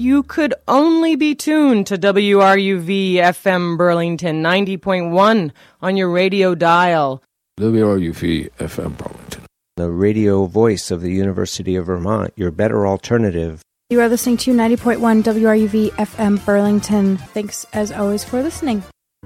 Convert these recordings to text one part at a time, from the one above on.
you could only be tuned to WRUV FM Burlington 90.1 on your radio dial. WRUV FM Burlington, the radio voice of the University of Vermont, your better alternative. You are listening to 90.1 WRUV FM Burlington. Thanks, as always, for listening.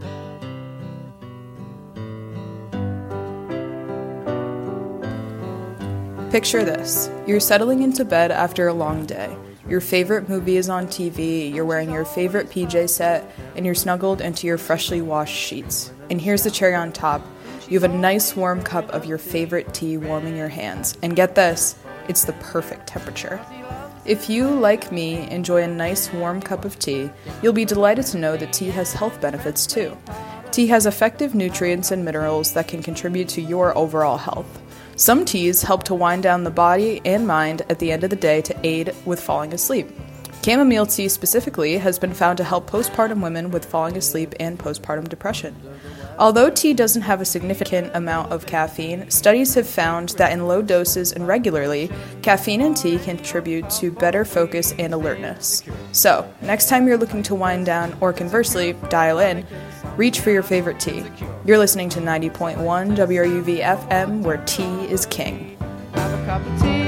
Picture this. You're settling into bed after a long day. Your favorite movie is on TV, you're wearing your favorite PJ set, and you're snuggled into your freshly washed sheets. And here's the cherry on top. You have a nice warm cup of your favorite tea warming your hands. And get this, it's the perfect temperature. If you, like me, enjoy a nice warm cup of tea, you'll be delighted to know that tea has health benefits too. Tea has effective nutrients and minerals that can contribute to your overall health. Some teas help to wind down the body and mind at the end of the day to aid with falling asleep. Chamomile tea specifically has been found to help postpartum women with falling asleep and postpartum depression. Although tea doesn't have a significant amount of caffeine, studies have found that in low doses and regularly, caffeine in tea can contribute to better focus and alertness. So, next time you're looking to wind down or conversely, dial in, reach for your favorite tea. You're listening to 90.1 WRUV FM, where tea is king. Have a cup of tea.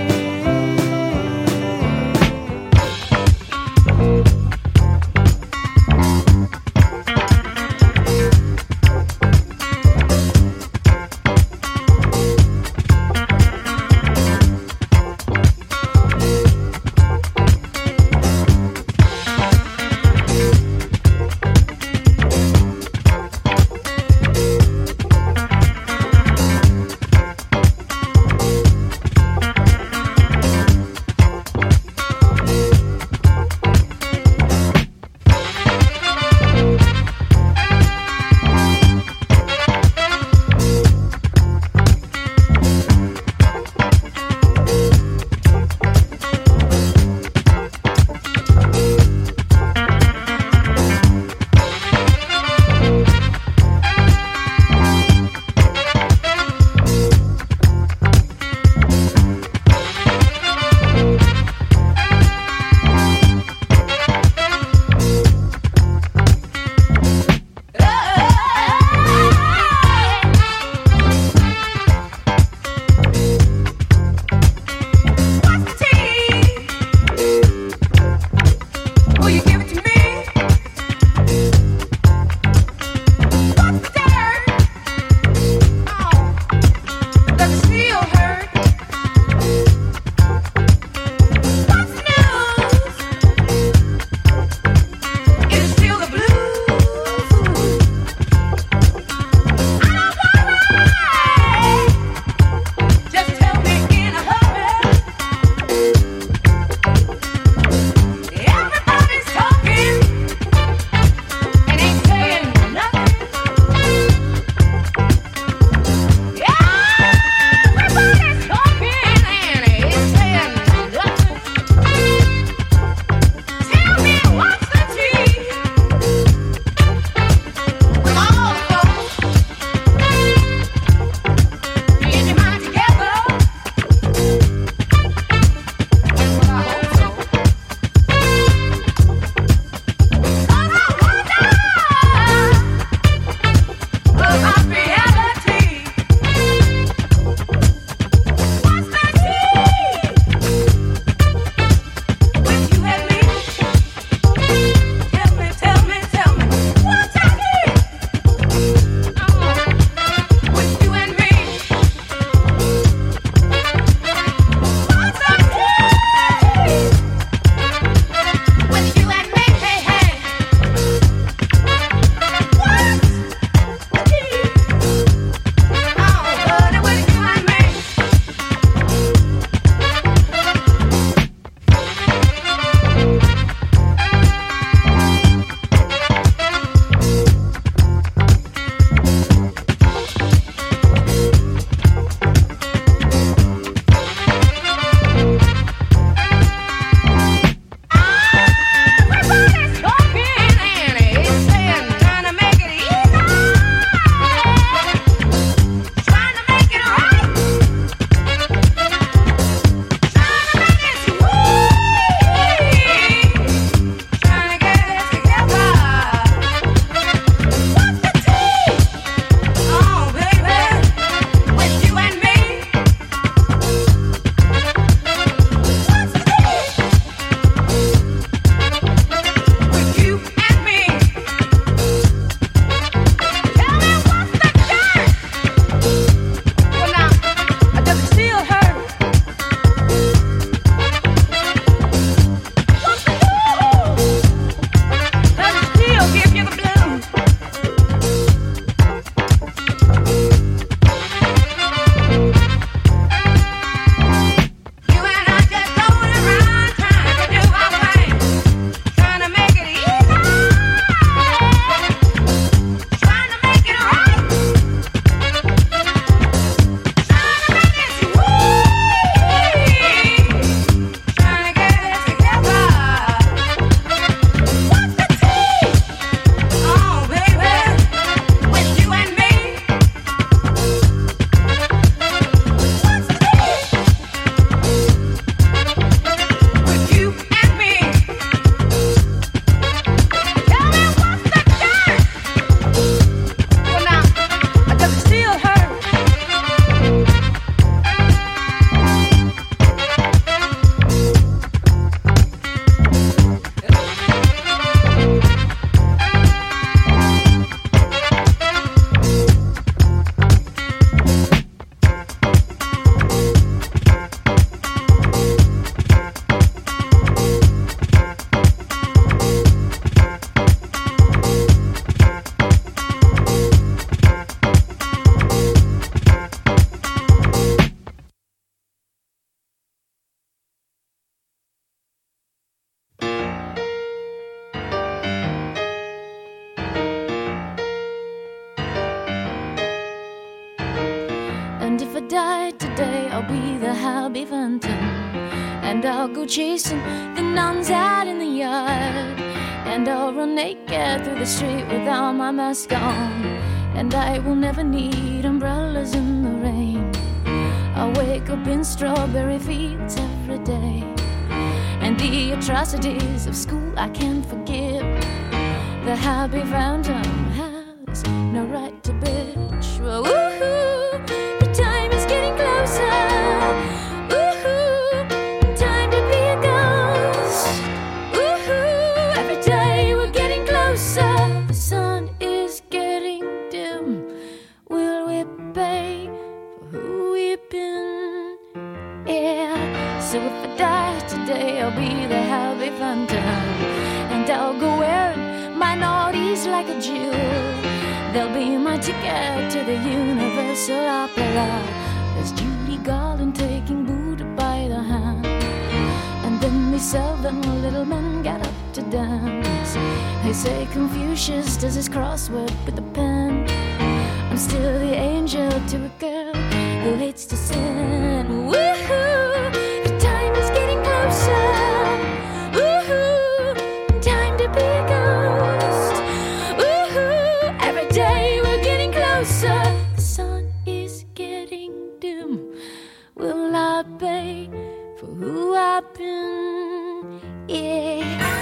today, I'll be the Happy Phantom. And I'll go chasing the nuns out in the yard. And I'll run naked through the street without my mask on. And I will never need umbrellas in the rain. I'll wake up in strawberry fields every day. And the atrocities of school I can't forgive. The Happy Phantom has no right to bitch. Woohoo, the time is getting closer. Woohoo, time to be a ghost. Woohoo, every day we're getting closer. The sun is getting dim. Will we pay for who we've been? Yeah, so if I die today, I'll be the Happy Phantom. And I'll go wearing my naughties like a Jew. They'll be my ticket to the Universal Opera. There's Judy Garland taking Buddha by the hand. And then they seldom little men get up to dance. They say Confucius does his crossword with a pen. I'm still the angel to a girl who hates to sin. Woohoo, the time is getting closer. Woohoo, time to be a ghost. Woohoo, every day we're getting closer. The sun is getting dim. Will I pay for who I've been? Yeah.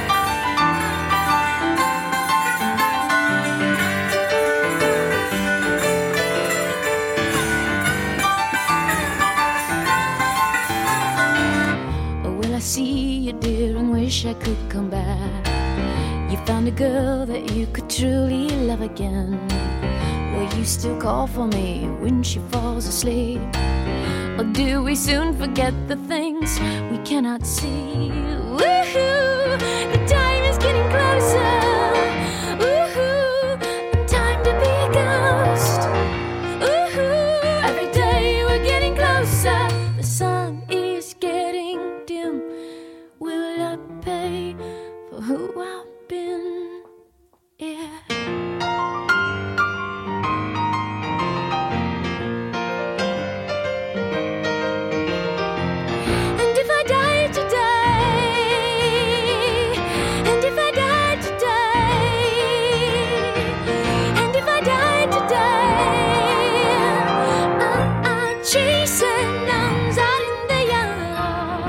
See you, dear, and wish I could come back. You found a girl that you could truly love again. Will you still call for me when she falls asleep? Or do we soon forget the things we cannot see? Woohoo, the time is getting closer. Woohoo, time to be a ghost. Woohoo, every day we're getting closer. The sun is getting dim. Will I pay for who I've been? Yeah. And if I die today, and if I die today, and if I die today, I'm chasing nuns out in the yard.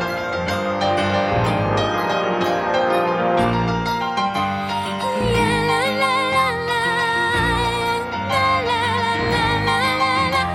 Yeah, la la la la, la la la la la la.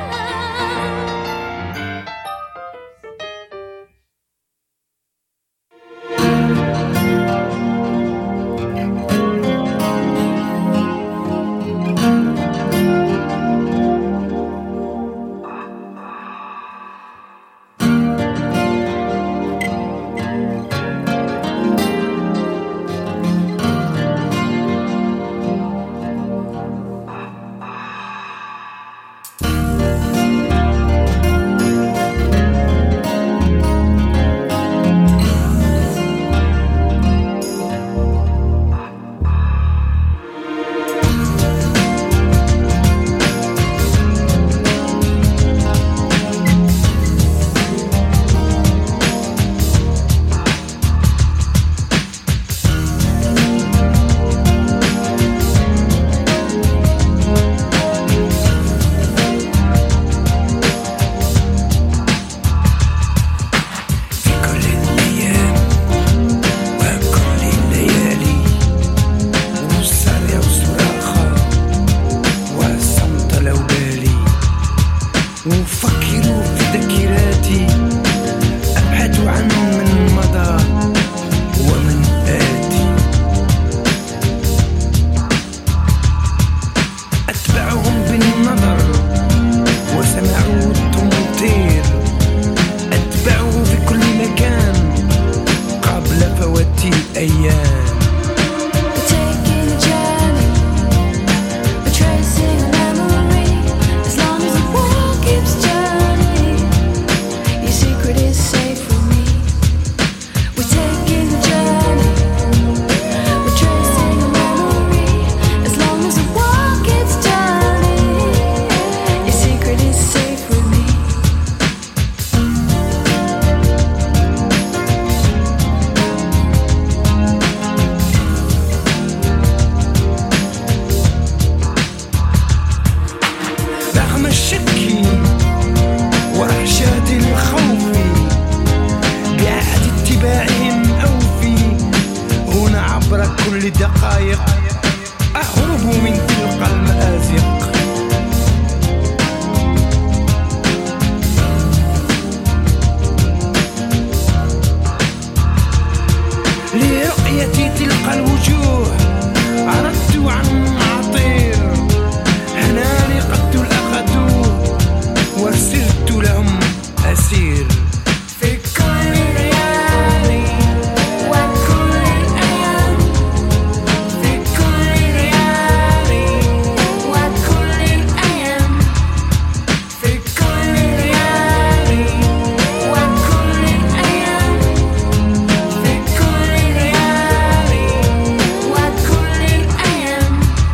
لدقائق أهرب من تلك المآزق. لرؤية تلك الوجوه أردت أن أطير، هنالي قد الأخذوا وسرت لهم أسير. في كل ليالي وكل أيام، في كل ليالي وكل أيام، في كل ليالي وكل أيام، في كل ليالي وكل أيام.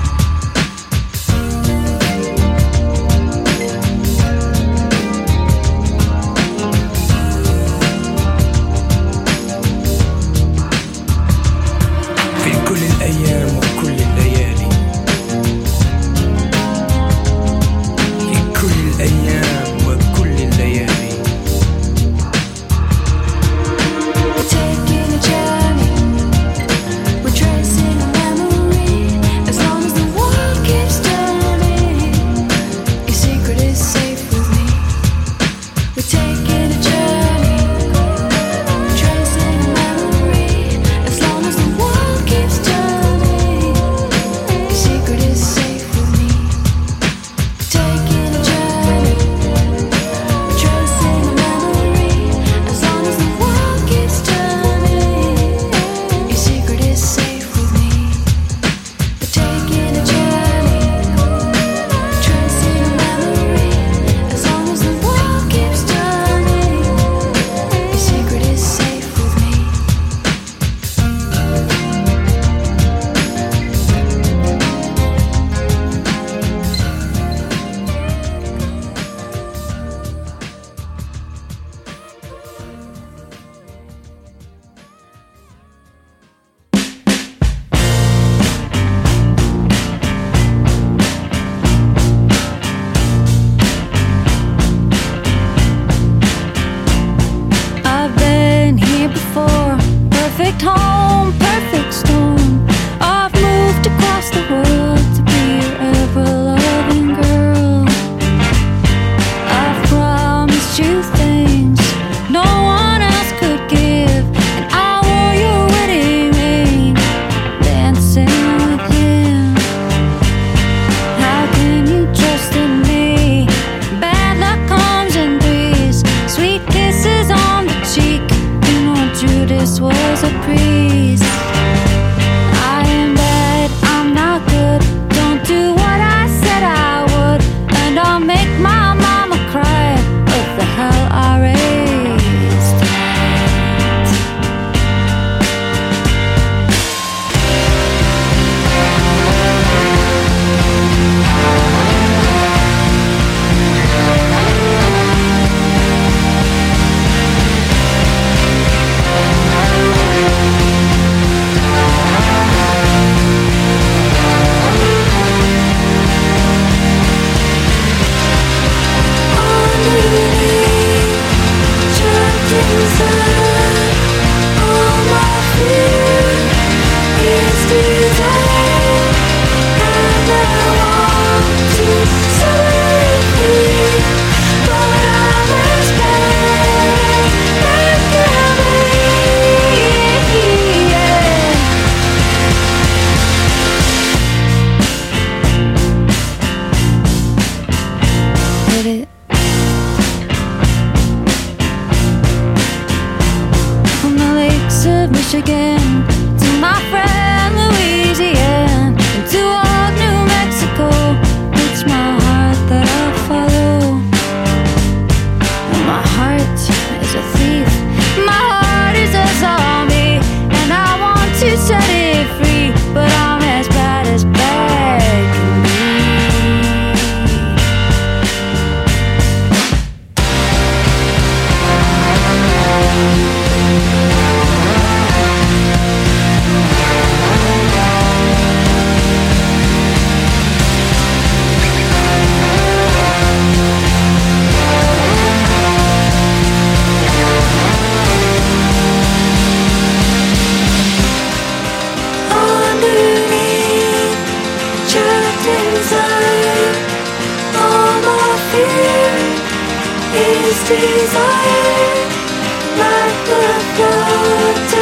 في كل الأيام وكل الليالي، في كل الأيام وكل الليالي. We're taking a journey, we're tracing a memory. As long as the world keeps turning, your secret is safe with me. We're taking a journey, tracing a memory. As long as the world keeps turning, your secret is safe with me. Taking a journey, tracing a memory. As long as the world keeps turning, your secret is safe with me. We're taking a journey, tracing a memory. As long as the world keeps turning, your secret is safe with me. I've been here before. Perfect home, perfect storm. I've moved across the world to be your ever-loving girl. I've promised you things no one else could give, and I wore your wedding ring, dancing with him. How can you trust in me? Bad luck comes in threes. Sweet kisses on the cheek. You know Judas was a priest. I am bad, I'm not good. Don't do what I said I would, and I'll make my mama cry. What the hell I raised. Trapped inside, all my fear is desire, and I want to set free, but I'm as bad as can be. Hit it. From the lakes of Michigan to my friend Louisiana, and to old New Mexico, it's my heart that I follow. And my heart is a thief, my heart is a zombie, and I want to set it free, but I'm as bad can be. trees are like the flood.